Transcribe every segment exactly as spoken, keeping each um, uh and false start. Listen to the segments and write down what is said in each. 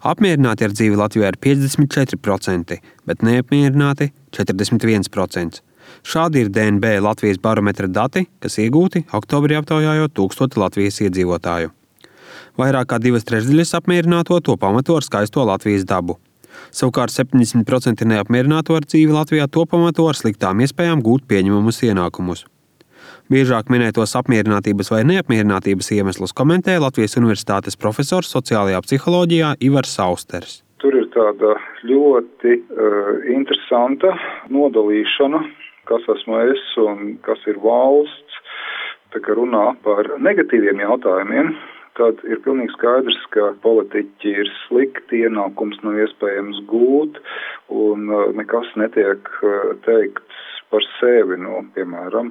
Apmierināti ar dzīvi Latvijā ir piecdesmit četri procenti, bet neapmierināti četrdesmit viens procents. Šādi ir D N B Latvijas barometra dati, kas iegūti oktobrī aptaujājot tūkstoti Latvijas iedzīvotāju. Vairāk kā divas trešdaļas apmierināto to pamato ar skaisto Latvijas dabu. Savukārt septiņdesmit procenti neapmierināto ar dzīvi Latvijā to pamato ar sliktām iespējām gūt pieņemamus ienākumus. Biežāk minētos apmierinātības vai neapmierinātības iemeslus komentē Latvijas Universitātes profesors sociālajā psiholoģijā Ivars Austers. Tur ir tāda ļoti uh, interesanta nodalīšana, kas esmu es un kas ir valsts, tā kā runā par negatīviem jautājumiem. Tad ir pilnīgi skaidrs, ka politiķi ir slikti, ienākums nav iespējams gūt un nekas netiek teikts par sevi, no, piemēram,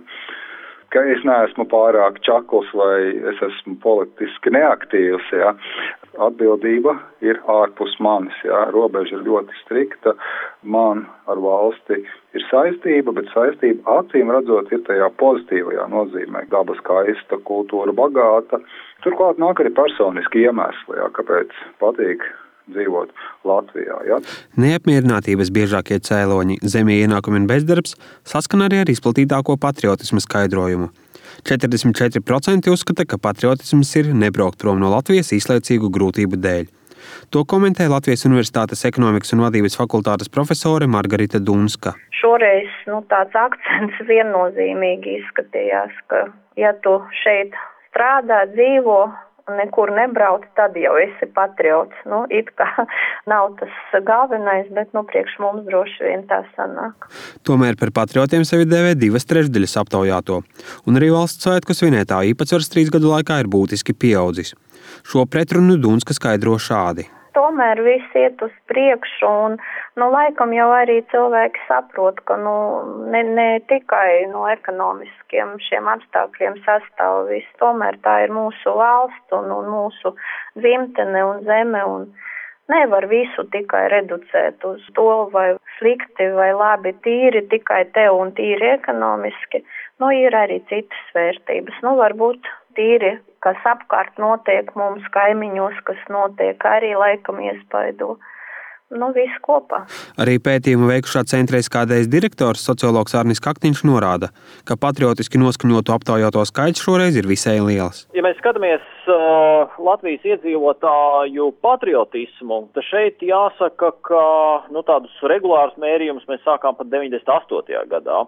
ka es neesmu pārāk čakls vai es esmu politiski neaktīvs. Ja. Atbildība ir ārpus manis, ja. Robeža ir ļoti strikta, man ar valsti ir saistība, bet saistība acīm redzot ir tajā pozitīvajā nozīmē. Daba skaista, kultūra bagāta. Turklāt nāk arī personiski iemesli, ja, kāpēc patīk dzīvot Latvijā. Ja. Neapmierinātības biežākie cēloņi, zemie ienākumi un bezdarbs, saskan arī ar izplatītāko patriotisma skaidrojumu. četrdesmit četri procenti uzskata, ka patriotisms ir nebraukt prom no Latvijas īslaicīgu grūtību dēļ. To komentē Latvijas Universitātes ekonomikas un vadības fakultātes profesore Margarita Dunska. Šoreiz nu, tāds akcents viennozīmīgi izskatījās, ka ja tu šeit strādā, dzīvo un nekur nebrauc, tad jau esi patriots. Nu, it kā nav tas galvenais, bet nu, priekš mums droši vien tā sanāk. Tomēr par patriotiem sevi dēvē divas trešdaļas aptaujāto, un arī valsts svētku svinētāju īpatsvars trīs gadu laikā ir būtiski pieaudzis. Šo pretrunu Dunska skaidro šādi. Tomēr viss iet uz priekšu un, nu, laikam jau arī cilvēki saprot, ka, nu, ne, ne tikai no ekonomiskiem šiem apstākļiem sastāv viss. Tomēr tā ir mūsu valsts un, un mūsu dzimtene un zeme un nevar visu tikai reducēt uz to vai slikti vai labi tīri tikai tev un tīri ekonomiski. Nu, ir arī citas vērtības. Nu, varbūt tīri, kas apkārt notiek mums kaimiņos, kas notiek arī laikam iespaido. Nu, viss kopā. Arī pētījumu veikušā centra S K D S direktors sociologs Arnis Kaktiņš norāda, ka patriotiski noskaņotu aptaujāto skaits šoreiz ir visai liels. Ja mēs skatāmies uh, Latvijas iedzīvotāju patriotismu, tad šeit jāsaka, ka nu, tādus regulārus mērījumus mēs sākām pat deviņdesmit astotajā gadā.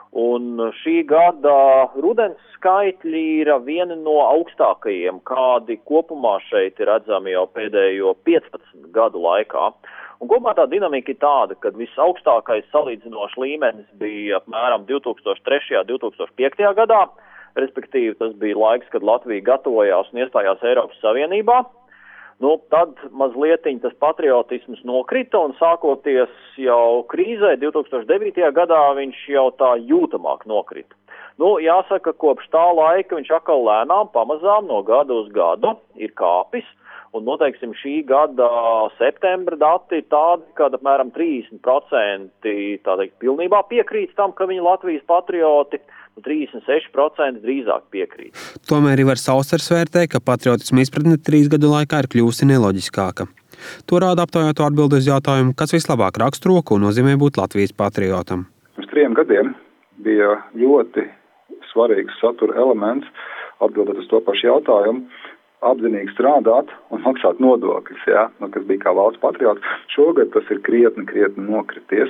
Un šī gada rudens skaitļi ir vieni no augstākajiem, kādi kopumā šeit ir redzami jau pēdējo piecpadsmit gadu laikā. Un kopumā tā dinamika ir tāda, ka visaugstākais salīdzinošs līmenis bija apmēram divi tūkstoši trešajā, divi tūkstoši piektajā gadā, respektīvi tas bija laiks, kad Latvija gatavojās un iestājās Eiropas Savienībā. Nu, tad mazlietiņ tas patriotisms nokrita un sākoties jau krīzē divi tūkstoši devītajā gadā viņš jau tā jūtamāk nokrita. Nu, jāsaka, kopš tā laika viņš atkal lēnām pamazām no gada uz gadu ir kāpis. Un, noteiksim, šī gada septembra dati ir tādi, kad apmēram trīsdesmit procenti tā teikt, pilnībā piekrīt tam, ka viņi Latvijas patrioti, un trīsdesmit seši procenti drīzāk piekrīt. Tomēr Ivars Austers vērtē, ka patriotisma izpratne trīs gadu laikā ir kļūsi neloģiskāka. To rāda aptaujāto atbildi uz jautājumu, kas vislabāk raksturo, ko nozīmē būt Latvijas patriotam. Pirms trim gadiem bija ļoti svarīgs satura elements atbildēt uz to pašu jautājumu. Apzinīgi strādāt un maksāt nodokļus, ja, nu, kas bija kā valsts patriots. Šogad tas ir krietni, krietni nokrities.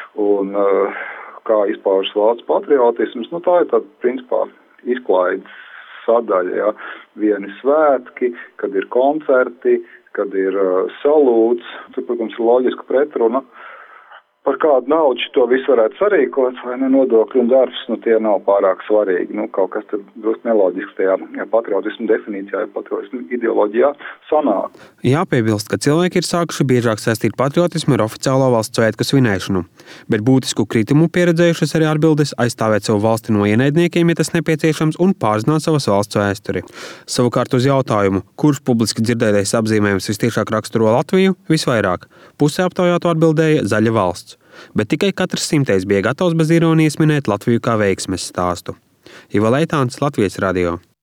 Un uh, kā izpaužas valsts patriotisms, nu tā ir tāda, principā, izklaides sadaļa, ja. Vieni svētki, kad ir koncerti, kad ir uh, salūts. Tur, protams, ir loģiska pretruna. Par kādu naudu to visu varētu sarīkot, vai ne nodokļu un darbs, nu tie nav pārāk svarīgi. Nu, kaut kas tad drusku neloģisks tajā ja patriotismu definīcijā, ja patriotismu ideoloģijā sanāk. Jāpiebilst, ka cilvēki ir sākuši biežāk saistīt patriotismu ar oficiālo valsts svētku svinēšanu, bet būtisku kritumu pieredzējušas arī atbildes aizstāvēt savu valsti no ienaidniekiem, ja tas nepieciešams, un pārzināt savas valsts vēsturi. Savukārt uz jautājumu, kurš publiski dzirdētais apzīmējums vistiešāk raksturo Latviju, visvairāk. Pusē aptaujāto atbildēja zaļa valsts. Bet tikai katrs simtais bija gatavs bez ironijas minēt Latviju kā veiksmes stāstu. Iva Leitāns, Latvijas radio.